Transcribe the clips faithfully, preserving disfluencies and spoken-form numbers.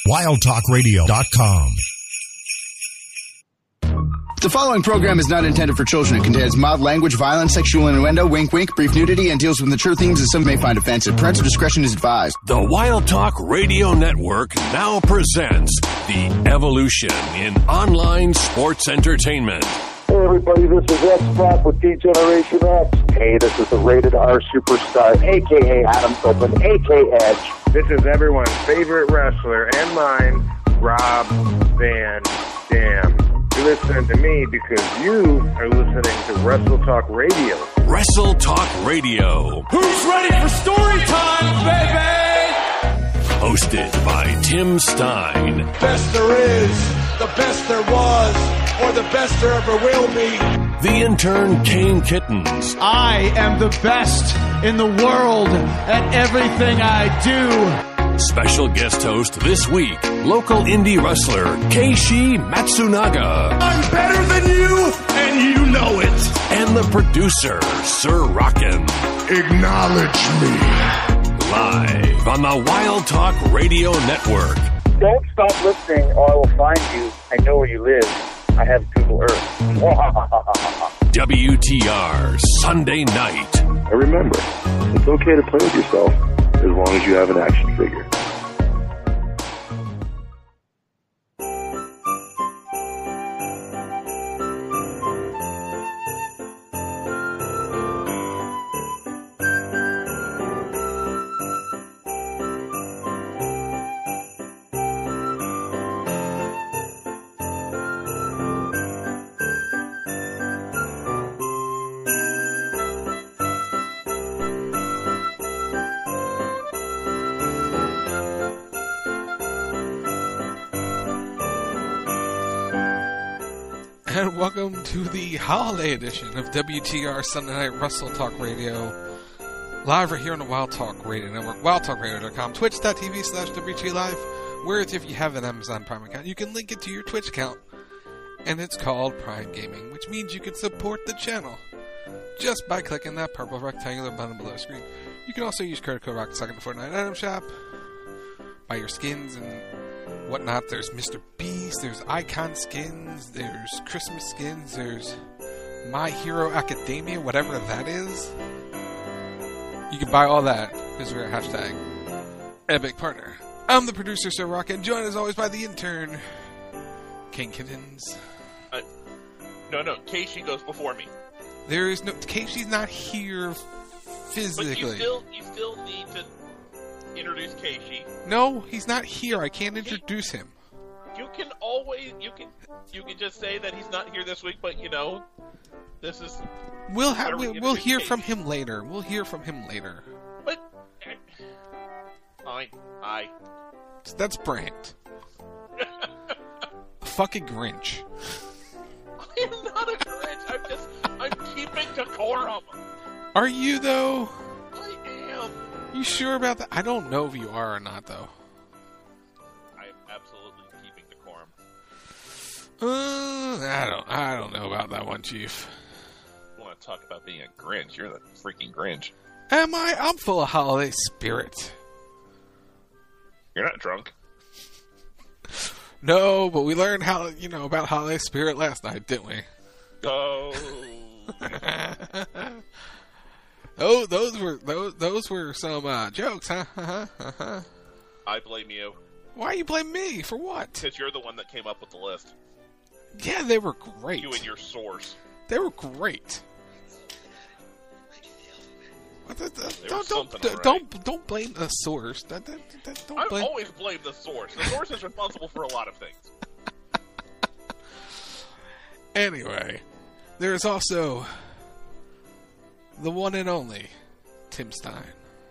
wild talk radio dot com. The following program is not intended for children. It contains mild language, violence, sexual innuendo, wink wink, brief nudity, and deals with mature themes that some may find offensive. Parental discretion is advised. The Wild Talk Radio Network now presents the evolution in online sports entertainment. Hey everybody, this is X-Pac with D-Generation X. Hey, this is the Rated R Superstar, a k a. Adam Copeland, a k a. Edge. This is everyone's favorite wrestler and mine, Rob Van Dam. You listen to me because you are listening to Wrestle Talk Radio. Wrestle Talk Radio. Who's ready for story time, baby? Hosted by Tim Stein. Best there is, the best there was, or the best there ever will be. The intern, Kane Kittens. I am the best in the world at everything I do. Special guest host this week, local indie wrestler Keishi Matsunaga. I'm better than you, and you know it. And the producer, Sir Rockin'. Acknowledge me. Live on the Wild Talk Radio Network. Don't stop listening or I will find you. I know where you live. I have Google Earth. W T R Sunday night. And remember, it's okay to play with yourself as long as you have an action figure. And welcome to the holiday edition of W T R Sunday Night Wrestle Talk Radio. Live right here on the Wild Talk Radio Network, wild talk radio dot com, twitch.tv slash WT Live, where if you have an Amazon Prime account, you can link it to your Twitch account. And it's called Prime Gaming, which means you can support the channel just by clicking that purple rectangular button below the screen. You can also use credit code Rocket Second Fortnite Item Shop, buy your skins and whatnot. There's Mister Beast, there's Icon skins, there's Christmas skins, there's My Hero Academia, whatever that is. You can buy all that because we're at hashtag Epic Partner. I'm the producer, Sir Rock, and joined as always by the intern, King Kittens. Uh, no, no, Keishi goes before me. There is no... Keishi's not here physically. But you still, you still need to introduce Keishi. No, he's not here. I can't introduce him. You can always, you can, you can just say that he's not here this week, but you know, this is. We'll have, we we'll, we'll hear Keishi? from him later. We'll hear from him later. But, fine, I. That's Brant. A fucking Grinch. I am not a Grinch. I'm just, I'm keeping decorum. Are you though? I am. You sure about that? I don't know if you are or not, though. I am absolutely keeping decorum. Uh, I don't. I don't know about that one, Chief. You want to talk about being a Grinch? You're the freaking Grinch. Am I? I'm full of holiday spirit. You're not drunk. No, but we learned how you know about holiday spirit last night, didn't we? Oh. Oh, those were those those were some uh, jokes, huh? I blame you. Why you blame me for what? Because you're the one that came up with the list. Yeah, they were great. You and your source. They were great. What the, the, don't don't don't, right. don't don't blame the source. That, that, that, don't I've blame... always blamed the source. The source is responsible for a lot of things. Anyway, there is also the one and only Tim Stein.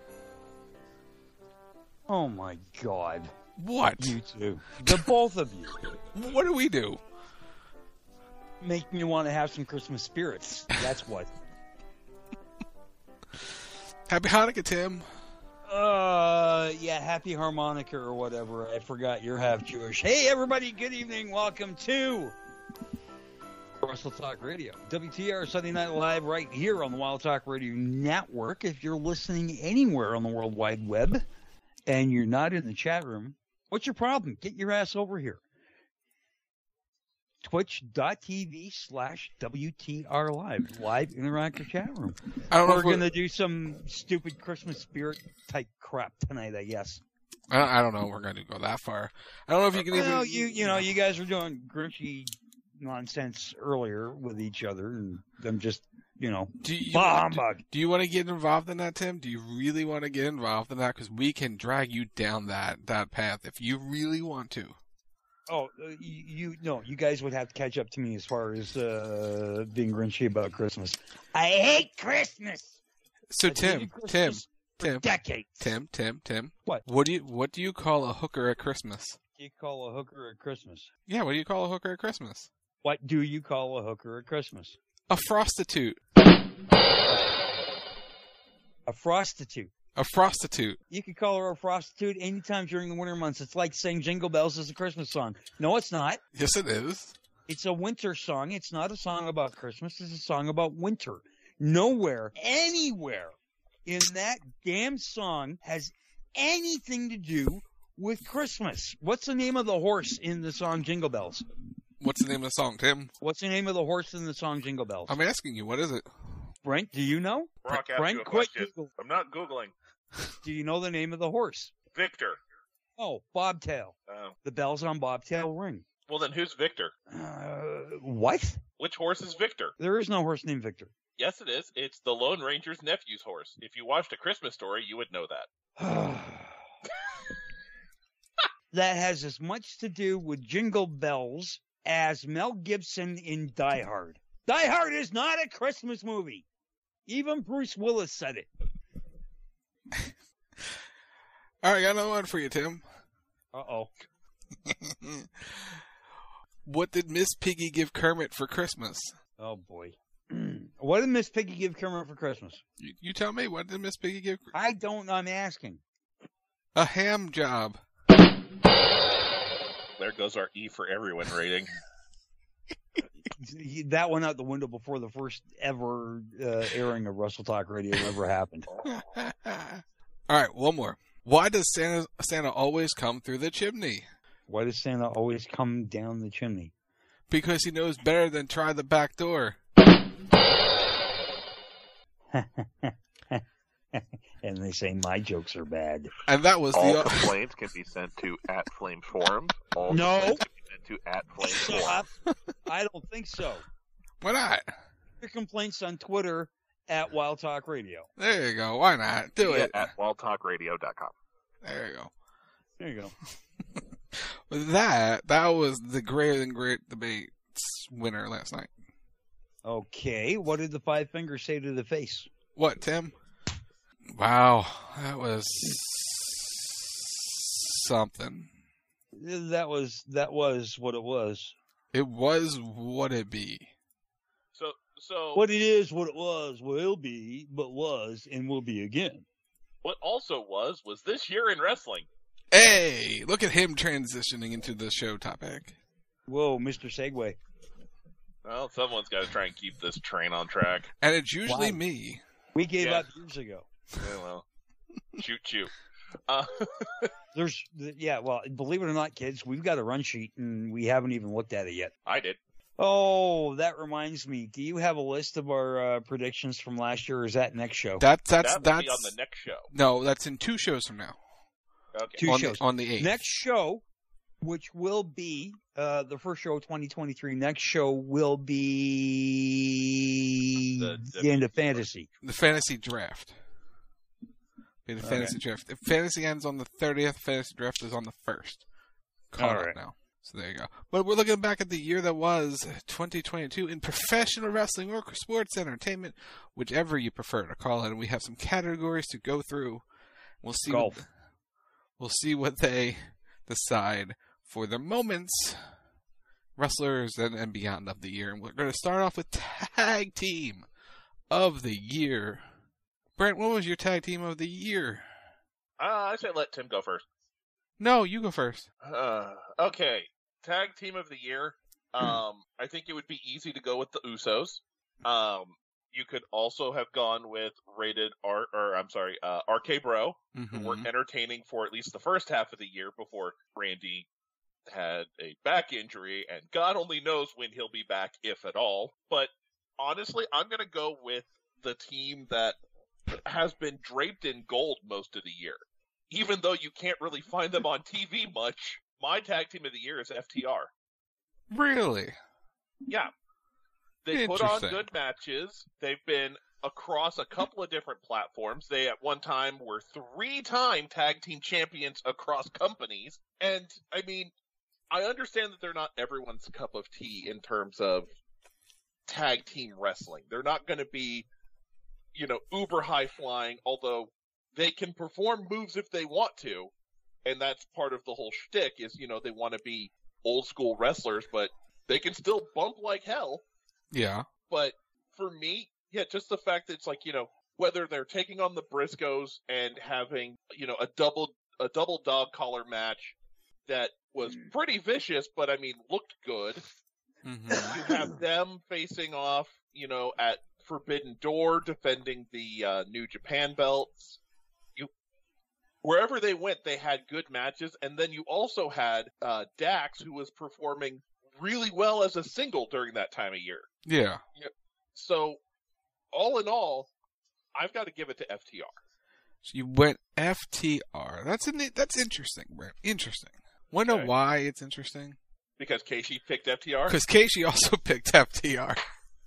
Oh my God. What? You two. The both of you. What do we do? Make me want to have some Christmas spirits. That's what. Happy Hanukkah, Tim. Uh, yeah, happy harmonica or whatever. I forgot you're half Jewish. Hey, everybody, good evening. Welcome to Wrestle Talk Radio. W T R Sunday Night Live right here on the Wild Talk Radio Network. If you're listening anywhere on the World Wide Web and you're not in the chat room, What's your problem? Get your ass over here. Twitch.tv slash WTR Live. Live interactive chat room. I don't know We're if we're- going to do some stupid Christmas spirit type crap tonight, I guess. I don't, I don't know if we're going to go that far. I don't know if you can Well, even... you, you know, you guys were doing grinchy nonsense earlier with each other, and I'm just, you know, Do you, bah, do, humbug. do you want to get involved in that, Tim? Do you really want to get involved in that? Because we can drag you down that, that path if you really want to. Oh, uh, you, you no, you guys would have to catch up to me as far as uh, being grinchy about Christmas. I hate Christmas. So I've Tim, hated Tim, Christmas for Tim, decades. Tim, Tim, Tim. What? What do you what do you call a hooker at Christmas? You call a hooker at Christmas? Yeah, what do you call a hooker at Christmas? What do you call a hooker at Christmas? A prostitute. A prostitute. A prostitute. You could call her a prostitute anytime during the winter months. It's like saying Jingle Bells is a Christmas song. No, it's not. Yes, it is. It's a winter song. It's not a song about Christmas. It's a song about winter. Nowhere, anywhere in that damn song has anything to do with Christmas. What's the name of the horse in the song Jingle Bells? What's the name of the song, Tim? What's the name of the horse in the song Jingle Bells? I'm asking you, what is it? Brent, do you know? Brock asked Brent, you a quit question. Google. I'm not Googling. Do you know the name of the horse? Victor. Oh, Bobtail. Oh. The bells on Bobtail ring. Well, then who's Victor? Uh, what? Which horse is Victor? There is no horse named Victor. Yes, it is. It's the Lone Ranger's nephew's horse. If you watched A Christmas Story, you would know that. That has as much to do with Jingle Bells as Mel Gibson in Die Hard. Die Hard is not a Christmas movie. Even Bruce Willis said it. All right, I got another one for you, Tim. Uh-oh. What did Miss Piggy give Kermit for Christmas? Oh, boy. What did Miss Piggy give Kermit for Christmas? You, you tell me, what did Miss Piggy give? I don't know. I'm asking. A ham job. There goes our E for everyone rating. That went out the window before the first ever uh, airing of Russell Talk Radio ever happened. All right, one more. Why does Santa Santa always come through the chimney? Why does Santa always come down the chimney? Because he knows better than try the back door. And they say my jokes are bad. And that was All the complaints can be sent to at Flame Forums. All No. complaints can be sent to at Flame Forums. I don't think so. Why not? Your complaints on Twitter at Wild Talk Radio. There you go. Why not? Do it. At wild talk radio dot com. There you go. There you go. With that, that was the greater than great debates winner last night. Okay, what did the five fingers say to the face? What, Tim? Wow, that was something. That was that was what it was. It was what it be. So, so What it is, what it was, will be, but was, and will be again. what also was was this year in wrestling. Hey, look at him transitioning into the show topic. Whoa, Mister Segway. Well, someone's got to try and keep this train on track. And it's usually Wow. me. We gave Yeah. up years ago. Yeah, well, shoot you. Uh, There's, yeah, well, believe it or not, kids, we've got a run sheet, and we haven't even looked at it yet. I did. Oh, that reminds me. Do you have a list of our uh, predictions from last year, or is that next show? That's that's that will that's be on the next show. no, that's in two shows from now. Okay. Two on shows. the on the eighth. Next show, which will be uh, the first show of twenty twenty-three, next show will be The- the, the- end of fantasy. The fantasy draft. Be the Okay. fantasy draft. If fantasy ends on the thirtieth, fantasy draft is on the first. Caught All up right. now. So there you go. But we're looking back at the year that was twenty twenty-two in professional wrestling or sports entertainment, whichever you prefer to call it. And we have some categories to go through. We'll see. Golf. What, we'll see what they decide for their moments, wrestlers, and, and beyond of the year. And we're going to start off with tag team of the year. Brent, what was your tag team of the year? Uh, I say let Tim go first. No, you go first. Uh, okay, tag team of the year. Um, I think it would be easy to go with the Usos. Um, you could also have gone with Rated R, or I'm sorry, uh, R K Bro, mm-hmm. who were entertaining for at least the first half of the year before Randy had a back injury, and God only knows when he'll be back, if at all. But honestly, I'm going to go with the team that has been draped in gold most of the year. Even though you can't really find them on T V much, my tag team of the year is F T R. Really? Yeah. They put on good matches. They've been across a couple of different platforms. They at one time were three-time tag team champions across companies. And, I mean, I understand that they're not everyone's cup of tea in terms of tag team wrestling. They're not going to be, you know, uber high flying, although they can perform moves if they want to. And that's part of the whole shtick is, you know, they want to be old school wrestlers, but they can still bump like hell. Yeah. But for me, yeah, just the fact that it's like, you know, whether they're taking on the Briscoes and having, you know, a double, a double dog collar match that was pretty vicious, but I mean, looked good. Mm-hmm. You have them facing off, you know, at Forbidden Door, defending the uh, New Japan belts. You, wherever they went, they had good matches. And then you also had uh, Dax, who was performing really well as a single during that time of year. Yeah. yeah. So, all in all, I've got to give it to F T R. So you went F T R. That's an, that's interesting, Brent. Interesting. Want to know Okay. why it's interesting? Because Casey picked F T R? Because Casey also picked F T R.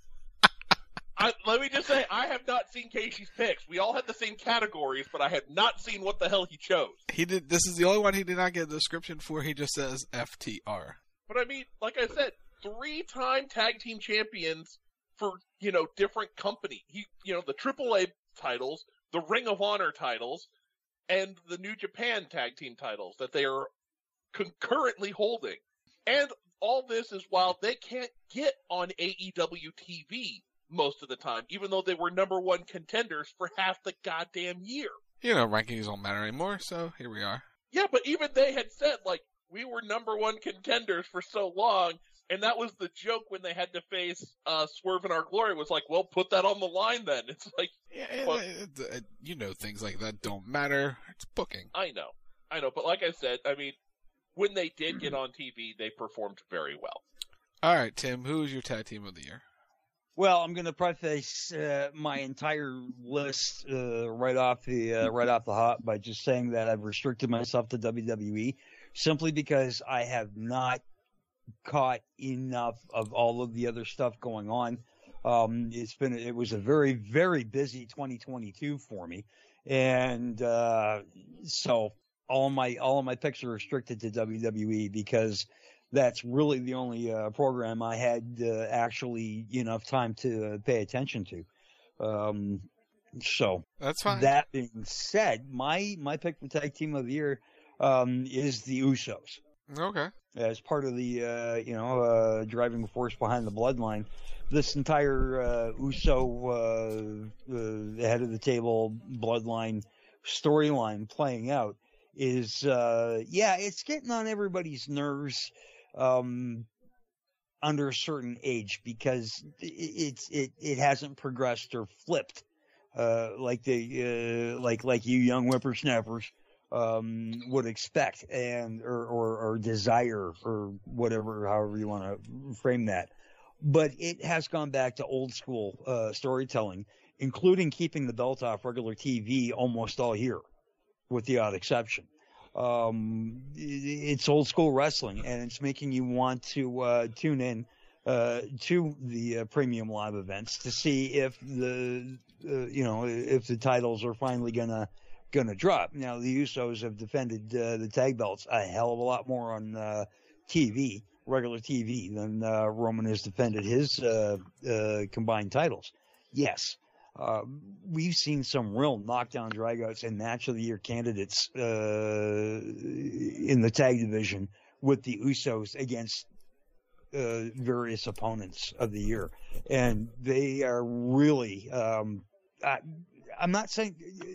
I, let me just say, I have not seen Casey's picks. We all had the same categories, but I have not seen what the hell he chose. He did. This is the only one he did not get a description for. He just says F T R. But I mean, like I said, three-time tag team champions for, you know, different company. He, you know, the triple A titles, the Ring of Honor titles, and the New Japan tag team titles that they are concurrently holding. And all this is while they can't get on A E W T V most of the time, even though they were number one contenders for half the goddamn year. You know, rankings don't matter anymore, so here we are. Yeah, but even they had said, like, we were number one contenders for so long, and that was the joke when they had to face uh, Swerve in Our Glory, was like, well, put that on the line then. It's like... Yeah, well, it, it, you know, things like that don't matter. It's booking. I know. I know, but like I said, I mean, when they did get on T V, they performed very well. All right, Tim, who is your tag team of the year? Well, I'm going to preface uh, my entire list uh, right off the uh, right off the hop by just saying that I've restricted myself to W W E simply because I have not caught enough of all of the other stuff going on. Um, it's been it was a very very busy twenty twenty-two for me, and uh, so all my all of my picks are restricted to W W E because that's really the only uh, program I had uh, actually enough time to uh, pay attention to. Um, so that's fine. That being said, my my pick for tag team of the year um, is the Usos. Okay. As part of the uh, you know uh, driving force behind the Bloodline, this entire uh, Uso uh, uh, head of the table Bloodline storyline playing out is uh, yeah, it's getting on everybody's nerves. Um, under a certain age because it, it's it it hasn't progressed or flipped uh, like they uh, like like you young whippersnappers um, would expect and or, or or desire or whatever, however you want to frame that. But it has gone back to old school uh, storytelling, including keeping the belt off regular T V almost all year, with the odd exception. Um, it's old school wrestling, and it's making you want to uh, tune in uh, to the uh, premium live events to see if the uh, you know if the titles are finally gonna gonna drop. Now the Usos have defended uh, the tag belts a hell of a lot more on uh, T V, regular T V, than uh, Roman has defended his uh, uh, combined titles. Yes. Uh, we've seen some real knockdown dragouts and match of the year candidates uh, in the tag division with the Usos against uh, various opponents of the year, and they are really. Um, I, I'm not saying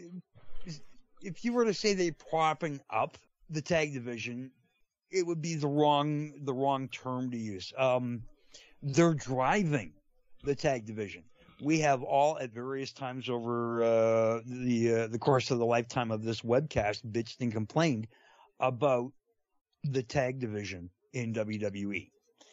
if you were to say they're propping up the tag division, it would be the wrong the wrong term to use. Um, they're driving the tag division. we have all at various times over uh, the uh, the course of the lifetime of this webcast bitched and complained about the tag division in W W E.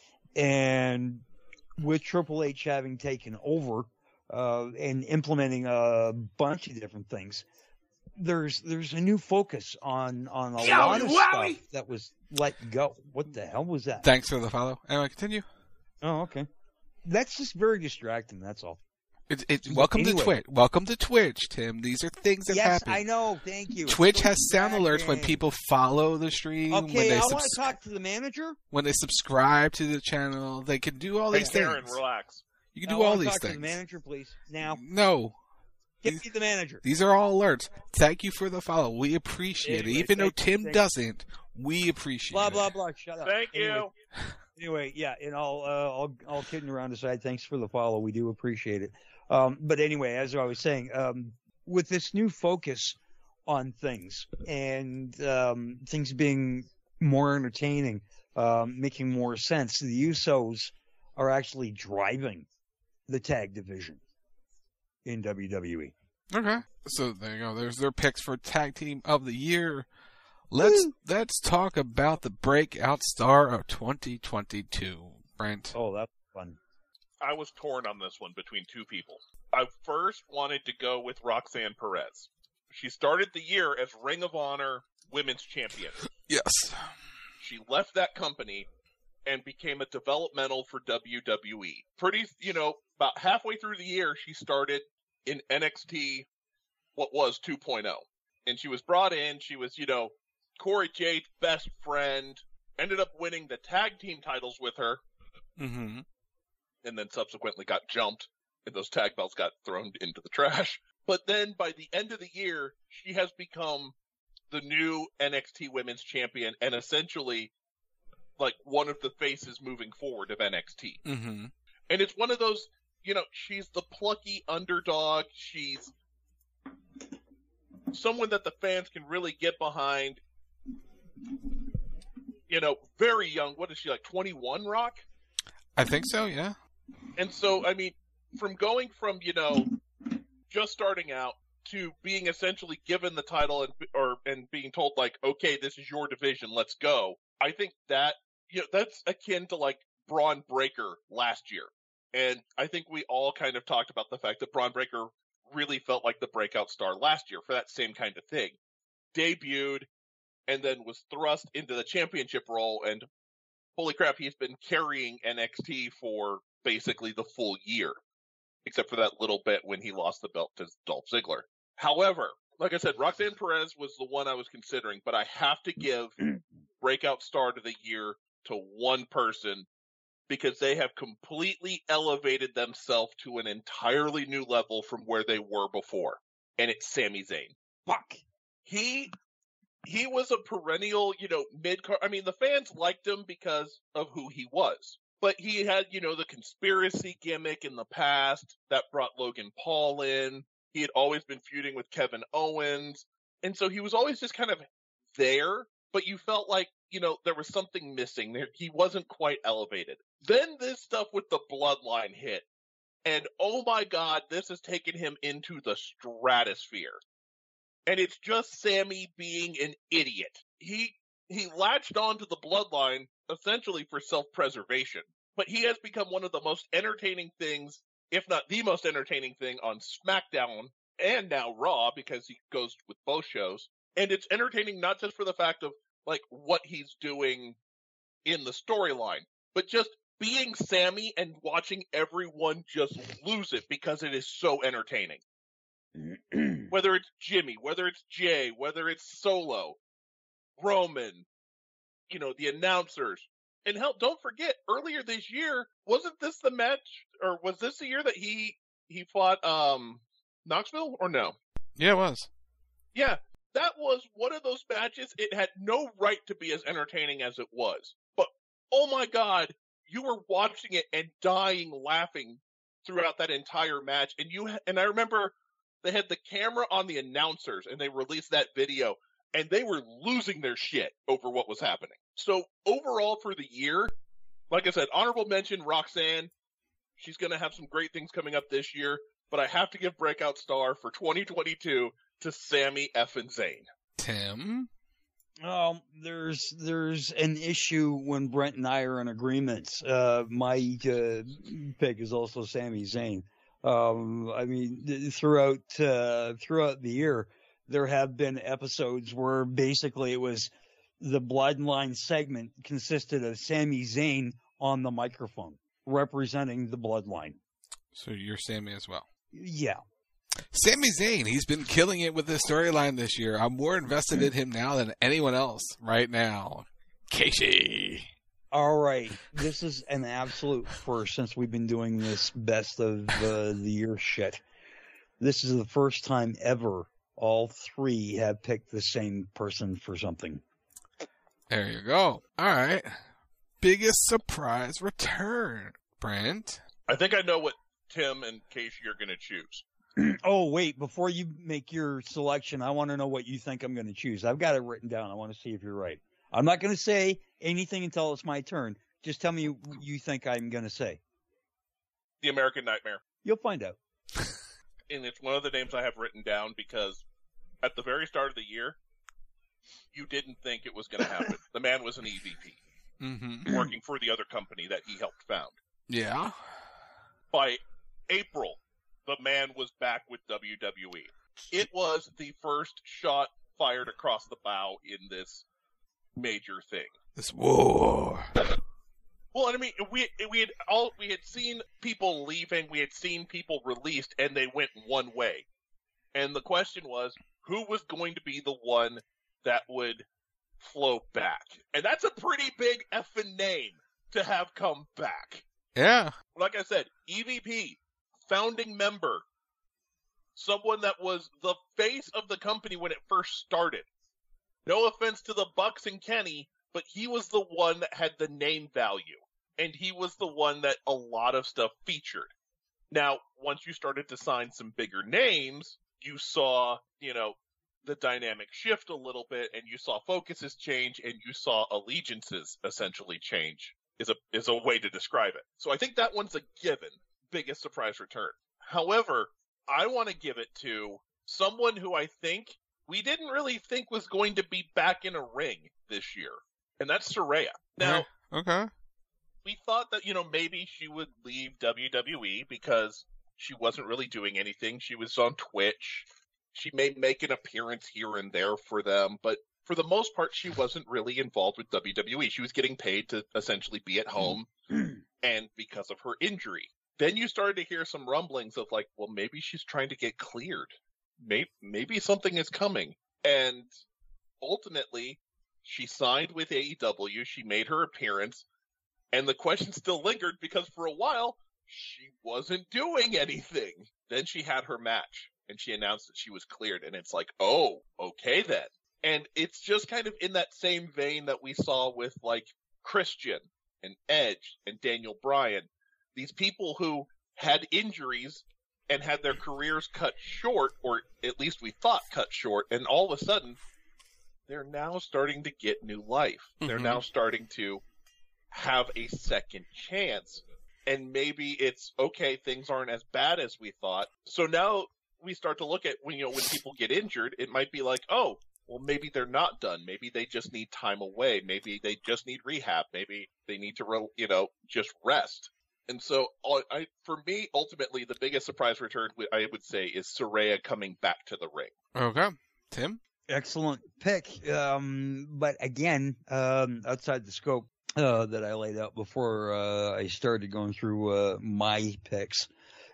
And with Triple H having taken over uh, and implementing a bunch of different things, there's there's a new focus on, on a Yowie, lot of wowie. stuff that was let go. What the hell was that? Thanks for the follow. Anyway, continue. Oh, okay. That's just very distracting, that's all. It's, it's, welcome Anyway. to Twitch. Welcome to Twitch, Tim. These are things that Yes, happen. I know. Thank you. It's Twitch so has sound alerts when distracting. people follow the stream. when Okay, they I subs- want to talk to the manager. when they subscribe to the channel. They can do all Hey, these Karen, things. relax. You can I do all want to these talk things. to the manager, please. Now, No. get me the manager. These are all alerts. Thank you for the follow. We appreciate Anyway, it. Even though thank you, Tim thank you. doesn't, we appreciate Blah it. blah blah. Shut up. Thank Anyway, you. Anyway, yeah, and all, uh, all, all kidding around aside, thanks for the follow. We do appreciate it. Um, but anyway, as I was saying, um, with this new focus on things and um, things being more entertaining, um, making more sense, the Usos are actually driving the tag division in W W E. Okay. So there you go. There's their picks for Tag Team of the Year. Let's Woo. let's talk about the breakout star of twenty twenty-two, Brent. Oh, that's fun. I was torn on this one between two people. I first wanted to go with Roxanne Perez. She started the year as Ring of Honor Women's Champion. Yes. She left that company and became a developmental for W W E. Pretty, you know, about halfway through the year, she started in N X T, what was two point oh. And she was brought in. She was, you know, Corey Jade's best friend. Ended up winning the tag team titles with her. Mm-hmm. And then subsequently got jumped, and those tag belts got thrown into the trash. But then by the end of the year, she has become the new N X T Women's Champion and essentially like one of the faces moving forward of N X T. Mm-hmm. And it's one of those, you know, she's the plucky underdog. She's someone that the fans can really get behind. You know, very young. What is she, like twenty-one, Rock? I think so, yeah. And so, I mean, from going from, you know, just starting out to being essentially given the title and or and being told, like, okay, this is your division, let's go. I think that, you know, that's akin to, like, Braun Breaker last year. And I think we all kind of talked about the fact that Braun Breaker really felt like the breakout star last year for that same kind of thing. Debuted and then was thrust into the championship role, and holy crap, he's been carrying N X T for basically the full year, except for that little bit when he lost the belt to Dolph Ziggler. However, like I said, Roxanne Perez was the one I was considering, but I have to give breakout star of the year to one person because they have completely elevated themselves to an entirely new level from where they were before, and it's Sami Zayn. Fuck. He he was a perennial, you know, mid-card. I mean, the fans liked him because of who he was. But he had, you know, the conspiracy gimmick in the past that brought Logan Paul in. He had always been feuding with Kevin Owens. And so he was always just kind of there, but you felt like, you know, there was something missing there. He wasn't quite elevated. Then this stuff with the bloodline hit. And oh my God, this has taken him into the stratosphere. And it's just Sammy being an idiot. He he latched onto the bloodline essentially for self-preservation. But he has become one of the most entertaining things, if not the most entertaining thing on SmackDown and now Raw, because he goes with both shows. And it's entertaining not just for the fact of, like, what he's doing in the storyline, but just being Sammy and watching everyone just lose it because it is so entertaining. Whether it's Jimmy, whether it's Jay, whether it's Solo, Roman, you know, the announcers. And hell, don't forget, earlier this year, wasn't this the match, or was this the year that he he fought um Knoxville, or no? Yeah, it was. Yeah, that was one of those matches. It had no right to be as entertaining as it was. But, oh my God, you were watching it and dying laughing throughout that entire match. And you and I remember they had the camera on the announcers, and they released that video, and they were losing their shit over what was happening. So overall for the year, like I said, honorable mention, Roxanne. she's going to have some great things coming up this year, but I have to give breakout star for twenty twenty-two to Sami effing Zayn. Tim? Um, there's there's an issue when Brent and I are in agreement. Uh, my uh, pick is also Sami Zayn. Um, I mean, throughout uh, throughout the year, there have been episodes where basically it was the Bloodline segment consisted of Sami Zayn on the microphone representing the Bloodline. So you're Sami as well. Yeah. Sami Zayn, he's been killing it with this storyline this year. I'm more invested in him now than anyone else right now. Casey. All right. This is an absolute first since we've been doing this best of uh, the year shit. This is the first time ever all three have picked the same person for something. There you go. All right. Biggest surprise return, Brent. I think I know what Tim and Casey are going to choose. Oh, wait, before you make your selection, I want to know what you think I'm going to choose. I've got it written down. I want to see if you're right. I'm not going to say anything until it's my turn. Just tell me what you think I'm going to say. The American Nightmare. You'll find out. And it's one of the names I have written down because at the very start of the year, you didn't think it was going to happen. The man was an E V P, mm-hmm. working for the other company that he helped found. Yeah. By April, the man was back with W W E. It was the first shot fired across the bow in this major thing. This war. Well, I mean, we we had all we had seen people leaving, we had seen people released, and they went one way. And the question was, who was going to be the one that would flow back? And that's a pretty big effing name to have come back. Yeah. Like I said, E V P. Founding member, someone that was the face of the company when it first started. No offense to the Bucks and Kenny, but he was the one that had the name value, and he was the one that a lot of stuff featured. Now, once you started to sign some bigger names, you saw, you know, the dynamic shift a little bit, and you saw focuses change, and you saw allegiances essentially change, is a is a way to describe it. So I think that one's a given. Biggest surprise return. However, I want to give it to someone who I think we didn't really think was going to be back in a ring this year, and that's Saraya. Now, okay, we thought that, you know, maybe she would leave W W E because she wasn't really doing anything. She was on Twitch. She may make an appearance here and there for them, but for the most part, she wasn't really involved with W W E. She was getting paid to essentially be at home, and because of her injury. Then you started to hear some rumblings of like, well, maybe she's trying to get cleared. Maybe, maybe something is coming. And ultimately, she signed with A E W. She made her appearance. And the question still lingered because for a while, she wasn't doing anything. Then she had her match and she announced that she was cleared. And it's like, oh, okay then. And it's just kind of in that same vein that we saw with like Christian and Edge and Daniel Bryan. These people who had injuries and had their careers cut short, or at least we thought cut short, and all of a sudden, they're now starting to get new life. Mm-hmm. They're now starting to have a second chance. And maybe it's, okay, things aren't as bad as we thought. So now we start to look at, when you know, when people get injured, it might be like, oh, well, maybe they're not done. Maybe they just need time away. Maybe they just need rehab. Maybe they need to, you know, just rest. And so, I, for me, ultimately, the biggest surprise return, I would say, is Saraya coming back to the ring. Okay. Tim? Excellent pick. Um, but again, um, outside the scope uh, that I laid out before uh, I started going through uh, my picks.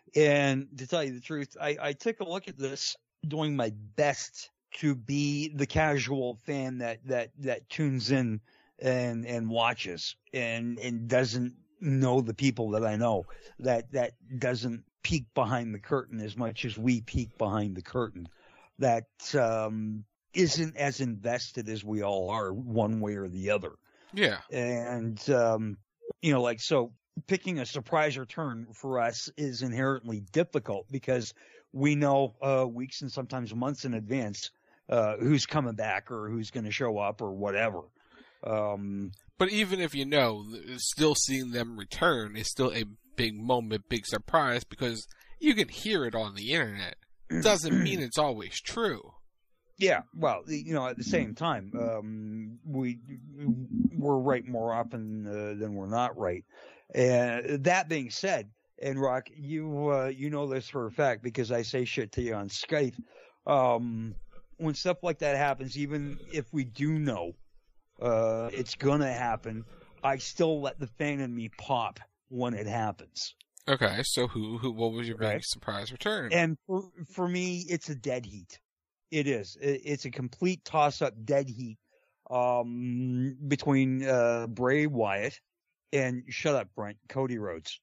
And to tell you the truth, I, I took a look at this, doing my best to be the casual fan that, that, that tunes in and, and watches and, and doesn't know the people that I know, that, that doesn't peek behind the curtain as much as we peek behind the curtain, that, um, isn't as invested as we all are one way or the other. Yeah. And, um, you know, like, so picking a surprise return for us is inherently difficult because we know, uh, weeks and sometimes months in advance, uh, who's coming back or who's going to show up or whatever. Um, But even if you know, still seeing them return is still a big moment, big surprise, because you can hear it on the internet. Doesn't mean it's always true. Yeah, well, you know, at the same time, um, we we're right more often uh, than we're not right. And that being said, and Rock, you uh, you know this for a fact because I say shit to you on Skype. Um, when stuff like that happens, even if we do know uh, it's gonna happen, I still let the fan in me pop when it happens. Okay, so who who what was your big right. surprise return? And for for me, it's a dead heat. It is. It's a complete toss-up dead heat um, between uh, Bray Wyatt and, shut up, Brent, Cody Rhodes.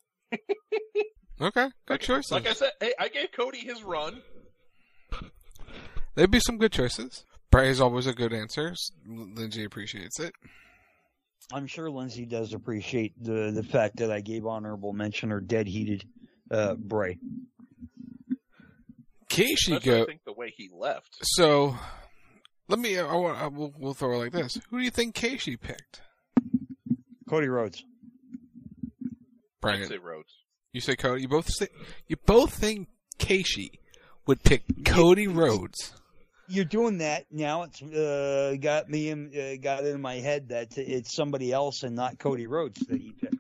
Okay, good choices. Like I said, hey, I gave Cody his run. There'd be some good choices. Bray is always a good answer. Lindsay appreciates it. I'm sure Lindsay does appreciate the, the fact that I gave honorable mention or dead-heated uh, Bray. Casey go. I think the way he left. So, let me. I want. I, we'll, we'll throw it like this. Who do you think Casey picked? Cody Rhodes. Brian, I'd say Rhodes. You say Cody. You both say. You both think Casey would pick Cody Rhodes. You're doing that now. It's uh, got me in, uh, got it in my head that it's somebody else and not Cody Rhodes that he picked.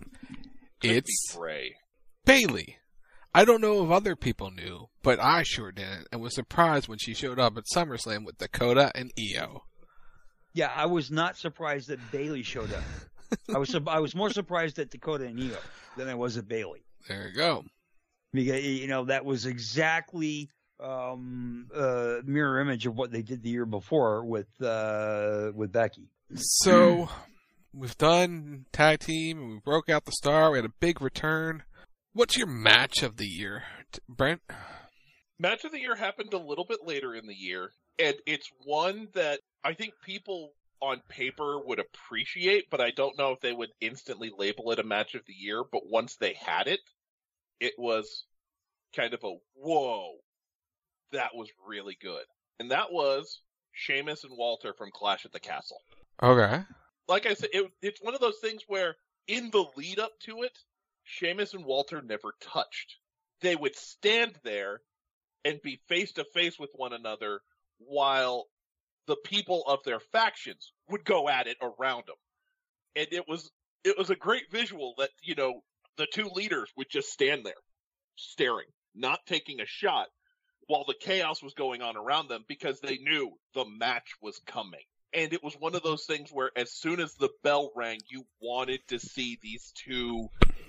Could it's be Bray. Bayley. I don't know if other people knew, but I sure didn't, and was surprised when she showed up at SummerSlam with Dakota and Io. Yeah, I was not surprised that Bayley showed up. I was I was more surprised at Dakota and Io than I was at Bayley. There you go. Because, you know, that was exactly um, uh, mirror image of what they did the year before with uh, with Becky. So we've done tag team, and we broke out the star. We had a big return. What's your match of the year, Brent? Match of the year happened a little bit later in the year, and it's one that I think people on paper would appreciate, but I don't know if they would instantly label it a match of the year. But once they had it, it was kind of a, whoa, that was really good. And that was Sheamus and Walter from Clash at the Castle. Okay. Like I said, it, it's one of those things where in the lead up to it, Sheamus and Walter never touched. They would stand there and be face to face with one another while the people of their factions would go at it around them. And it was it was a great visual that, you know, the two leaders would just stand there staring, not taking a shot while the chaos was going on around them because they knew the match was coming. And it was one of those things where as soon as the bell rang, you wanted to see these two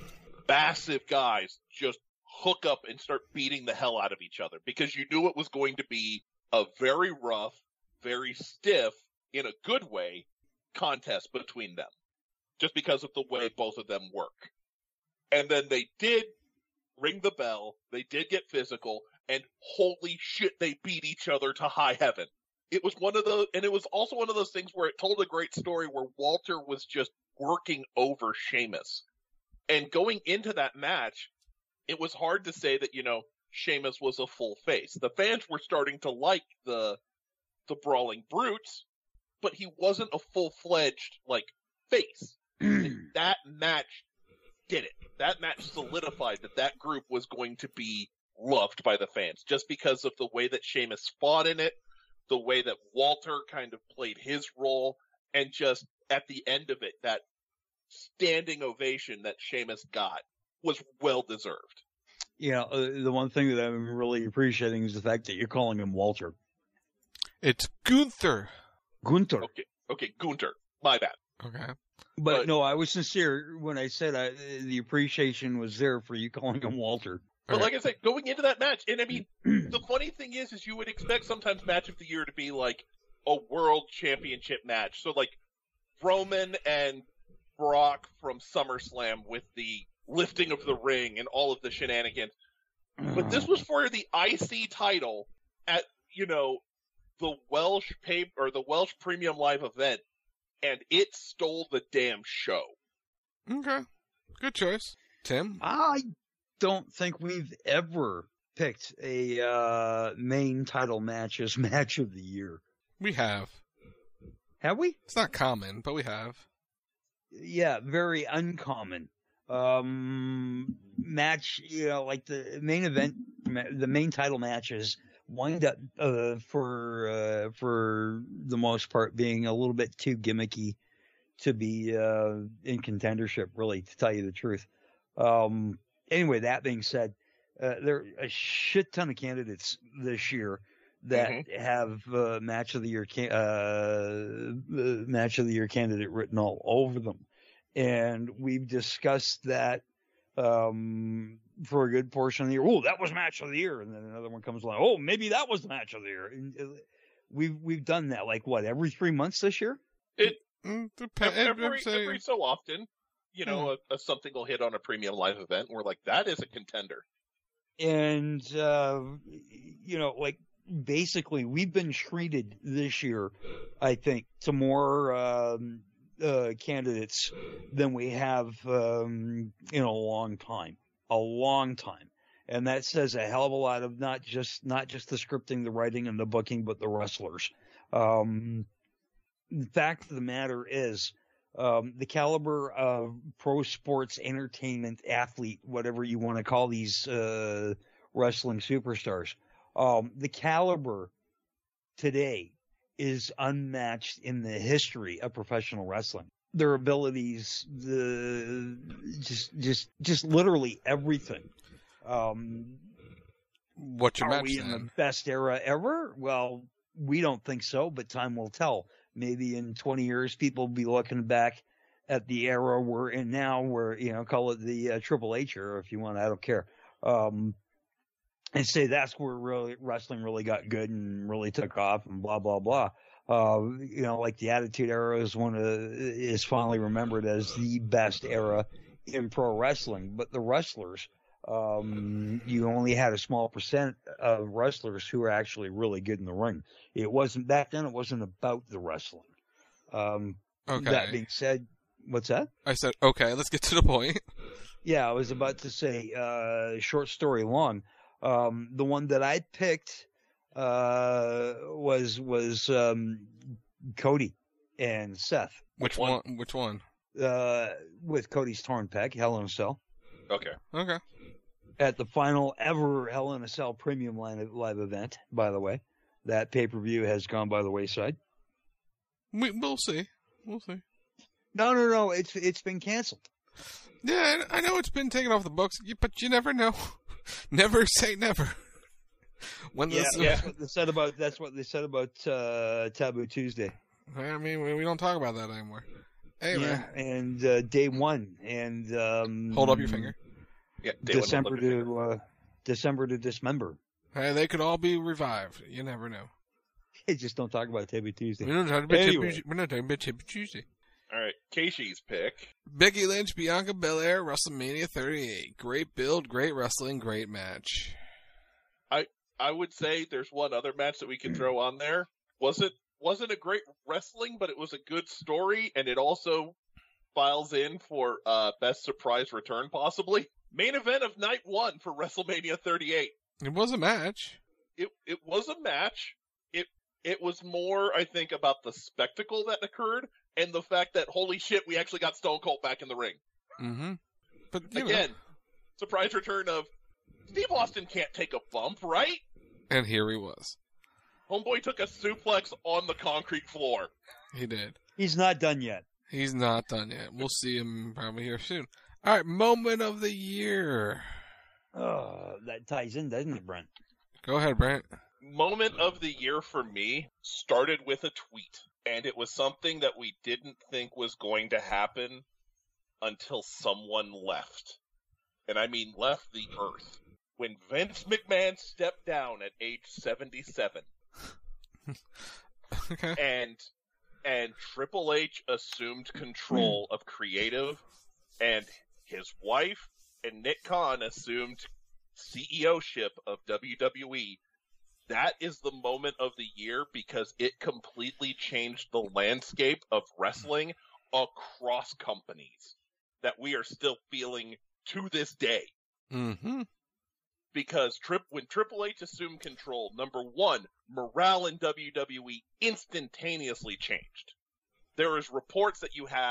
massive guys just hook up and start beating the hell out of each other because you knew it was going to be a very rough, very stiff, in a good way, contest between them just because of the way both of them work. And then they did ring the bell, they did get physical, and holy shit, they beat each other to high heaven. It was one of those, and it was also one of those things where it told a great story where Walter was just working over Sheamus. And going into that match, it was hard to say that, you know, Sheamus was a full face. The fans were starting to like the the Brawling Brutes, but he wasn't a full-fledged, like, face. That match did it. That match solidified that that group was going to be loved by the fans, just because of the way that Sheamus fought in it, the way that Walter kind of played his role, and just at the end of it, that standing ovation that Sheamus got was well deserved. Yeah, uh, the one thing that I'm really appreciating is the fact that you're calling him Walter. It's Gunther. Gunther. Okay, okay, Gunther. My bad. Okay. But, But- no, I was sincere when I said I, the appreciation was there for you calling him Walter. But like I said, going into that match, and I mean, the funny thing is, is you would expect sometimes match of the year to be like a world championship match. So like Roman and Brock from SummerSlam with the lifting of the ring and all of the shenanigans. But this was for the I C title at, you know, the Welsh pay or the Welsh Premium Live event, and it stole the damn show. Okay. Good choice. Tim? I don't think we've ever picked a uh, main title match as match of the year. We have. Have we? It's not common, but we have. Yeah, very uncommon. Um, match, you know, like the main event, the main title matches wind up, uh, for, uh, for the most part being a little bit too gimmicky to be, uh, in contendership, really, to tell you the truth. Um, anyway, that being said, uh, there are a shit ton of candidates this year that mm-hmm. have, uh, match of the year, can- uh, match of the year candidate written all over them. And we've discussed that, um, for a good portion of the year. Oh, that was match of the year. And then another one comes along. Oh, maybe that was the match of the year. And we've, we've done that like what, every three months this year? It, mm, every, every so often, you know, mm. a, a something will hit on a premium live event. And we're like, that is a contender. And, uh, you know, like basically we've been treated this year, I think, to more, um, Uh, candidates than we have um, in a long time, a long time, and that says a hell of a lot of not just not just the scripting, the writing, and the booking, but the wrestlers. Um, the fact of the matter is, um, the caliber of pro sports entertainment athlete, whatever you want to call these uh, wrestling superstars, um, the caliber today is unmatched in the history of professional wrestling. Their abilities, the just, just, just literally everything. Um, What's your are match we then? in the best era ever? Well, we don't think so, but time will tell. Maybe in twenty years, people will be looking back at the era we're in now, where, you know, call it the uh, Triple H era if you want. I don't care. Um, and say that's where really wrestling really got good and really took off and blah, blah, blah. Uh, you know, like the Attitude Era is one of, is finally remembered as the best era in pro wrestling, but the wrestlers, um, you only had a small percent of wrestlers who were actually really good in the ring. It wasn't back then. It wasn't about the wrestling. Um, okay. That being said, what's that? I said, okay, let's get to the point. Yeah, I was about to say, uh, short story long. Um, the one that I picked, uh, was, was, um, Cody and Seth. Which one? Which one? Uh, with Cody's torn pec, Hell in a Cell. Okay. Okay. At the final ever Hell in a Cell premium live, live event, by the way. That pay-per-view has gone by the wayside. We, we'll see. We'll see. No, no, no. It's, it's been canceled. Yeah, I know it's been taken off the books, but you never know. Never say never. When yeah, this, that's what they said about. That's what they said about uh, Taboo Tuesday. I mean, we don't talk about that anymore. Anyway. Yeah, and uh, day one, and um, hold up your finger. Yeah, December to uh, December to dismember. Hey, they could all be revived. You never know. Hey, just don't talk about Taboo Tuesday. We don't talk about anyway. Taboo, we're not talking about Taboo Tuesday. All right, Keishi's pick. Becky Lynch, Bianca Belair, WrestleMania thirty-eight. Great build, great wrestling, great match. I I would say there's one other match that we can throw on there. Wasn't wasn't a great wrestling, but it was a good story, and it also files in for uh, best surprise return, possibly. Main event of night one for WrestleMania thirty-eight. It was a match. It it was a match. It it was more, I think, about the spectacle that occurred. And the fact that, holy shit, we actually got Stone Cold back in the ring. Mm-hmm. But, you Again, know. surprise return of, Steve Austin can't take a bump, right? And here he was. Homeboy took a suplex on the concrete floor. He did. He's not done yet. He's not done yet. We'll see him probably here soon. All right, moment of the year. Oh, that ties in, doesn't it, Brent? Go ahead, Brent. Moment of the year for me started with a tweet. And it was something that we didn't think was going to happen until someone left. And I mean left the earth. When Vince McMahon stepped down at age seventy-seven. Okay. And and Triple H assumed control of creative, and his wife and Nick Khan assumed C E O-ship of W W E. That is the moment of the year because it completely changed the landscape of wrestling across companies that we are still feeling to this day. Mm-hmm. Because tri- when Triple H assumed control, number one, morale in W W E instantaneously changed. There is reports that you have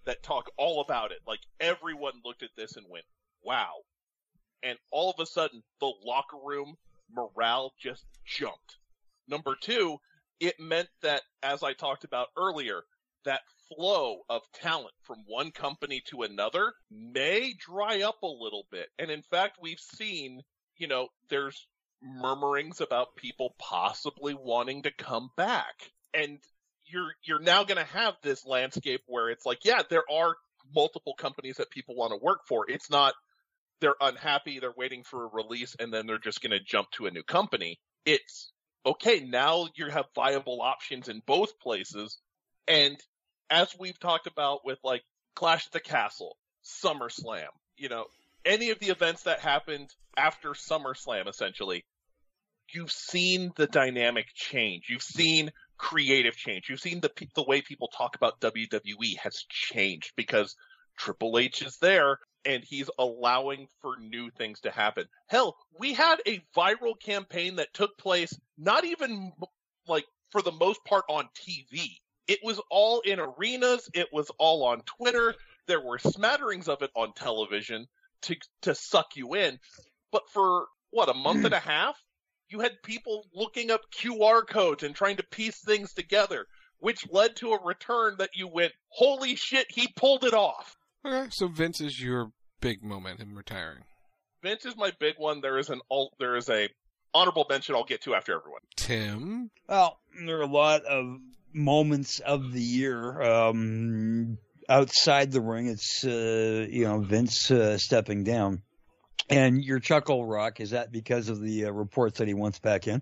that talk all about it. Like, everyone looked at this and went, wow. And all of a sudden, the locker room morale just jumped. Number two, it meant that, as I talked about earlier, that flow of talent from one company to another may dry up a little bit. And in fact, we've seen, you know, there's murmurings about people possibly wanting to come back. And you're you're now going to have this landscape where it's like, yeah, there are multiple companies that people want to work for. It's not they're unhappy, they're waiting for a release, and then they're just going to jump to a new company. It's, okay, now you have viable options in both places. And as we've talked about with, like, Clash at the Castle, SummerSlam, you know, any of the events that happened after SummerSlam, essentially, you've seen the dynamic change. You've seen creative change. You've seen the the way people talk about W W E has changed because Triple H is there and he's allowing for new things to happen. Hell, we had a viral campaign that took place not even, like, for the most part on T V. It was all in arenas. It was all on Twitter. There were smatterings of it on television to to suck you in. But for, what, a month and a half? You had people looking up Q R codes and trying to piece things together, which led to a return that you went, holy shit, he pulled it off. Okay, so Vince is your big moment in retiring. Vince is my big one. There is an there is a honorable mention I'll get to after everyone. Tim? Well, there are a lot of moments of the year. Um, outside the ring, it's, uh, you know, Vince uh, stepping down. And your chuckle, Rock, is that because of the uh, reports that he wants back in?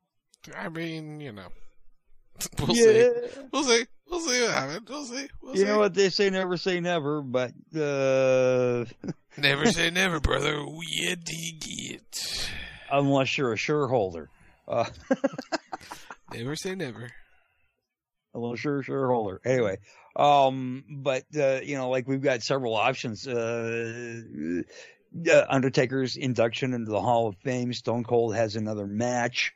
I mean, you know. We'll yeah. see. We'll see. We'll see what happens. We'll see. We'll you see. know what they say, never say never, but... Uh... never say never, brother. We dig it. Unless you're a shareholder. Uh... never say never. Unless you're a shareholder. Anyway, um, but, uh, you know, like we've got several options. Uh... Uh, Undertaker's induction into the Hall of Fame. Stone Cold has another match.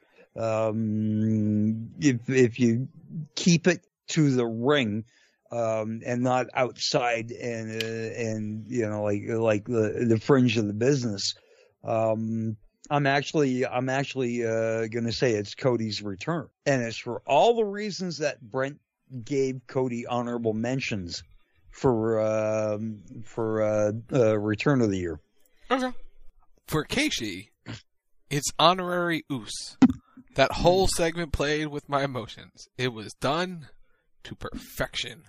Um, if if you keep it to the ring um, and not outside and uh, and you know like like the the fringe of the business, um, I'm actually I'm actually uh, going to say it's Cody's return, and it's for all the reasons that Brent gave Cody honorable mentions for uh, for uh, uh, return of the year. Okay. For Keishi, it's honorary oos. That whole segment played with my emotions. It was done to perfection.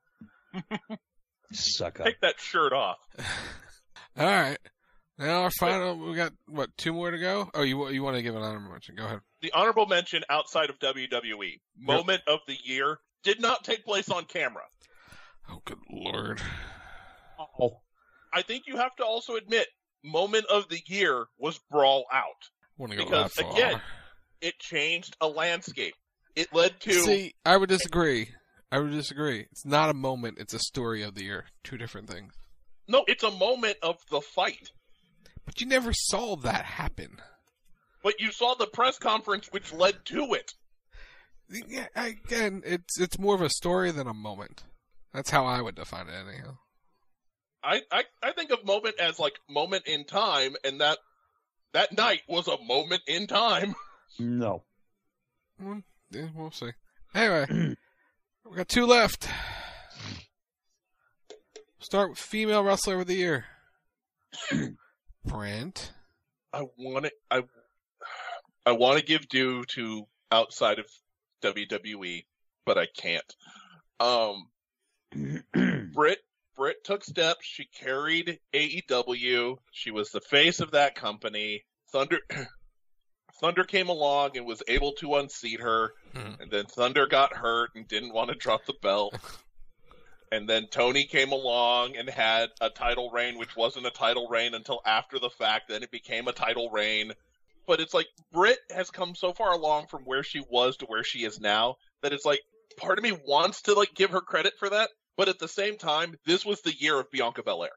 Suck up. Take that shirt off. All right. Now our final, we got, what, two more to go? Oh, you you want to give an honorable mention. Go ahead. The honorable mention outside of W W E, moment yep. of the year, did not take place on camera. Oh, good Lord. Oh. I think you have to also admit, moment of the year was Brawl Out. Want to go because, that far. Again, it changed a landscape. It led to... See, I would disagree. I would disagree. It's not a moment. It's a story of the year. Two different things. No, it's a moment of the fight. But you never saw that happen. But you saw the press conference which led to it. Yeah, again, it's it's more of a story than a moment. That's how I would define it anyhow. I, I, I think of moment as like moment in time, and that that night was a moment in time. No. Well, yeah, we'll see. Anyway, we got two left. Start with female wrestler of the year. Brent. I want to I I want to give due to outside of W W E, but I can't. Um, Britt Britt took steps. She carried A E W. She was the face of that company. Thunder Thunder came along and was able to unseat her, mm-hmm. and then Thunder got hurt and didn't want to drop the belt. And then Tony came along and had a title reign, which wasn't a title reign until after the fact. Then it became a title reign. But it's like Britt has come so far along from where she was to where she is now that it's like part of me wants to like give her credit for that. But at the same time, this was the year of Bianca Belair.